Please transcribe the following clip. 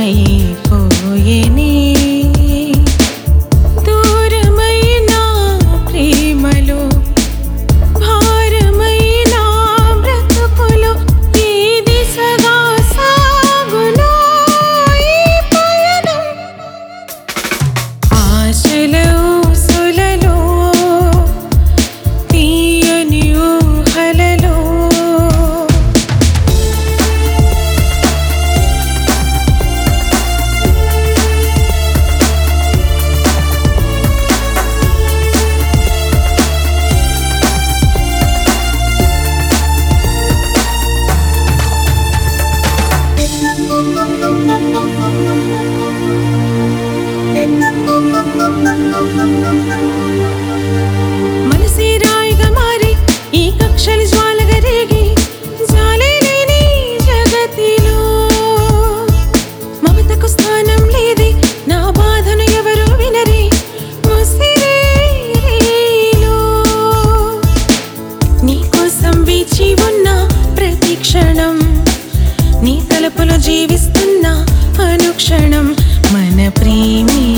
అయిపోయేనే దూరమైన ప్రేమలో భారమైన బ్రతుకులో ఈ దిశగా సాగునా ఈ పయనం ఆశల ఊసులలో తీయని ఊహలలో మనసే రాయిగా మారి ఈ కక్షలు జ్వాలగా రేగి జాలే లేని జగతిలో మమతకు స్థానం లేదే నా బాధను ఎవరు వినరే ముసిరేలో నీ కోసం వేచి ఉన్న ప్రతి క్షణం నీ తలుపులో జీవిస్తున్న అనుక్షణం మన ప్రేమే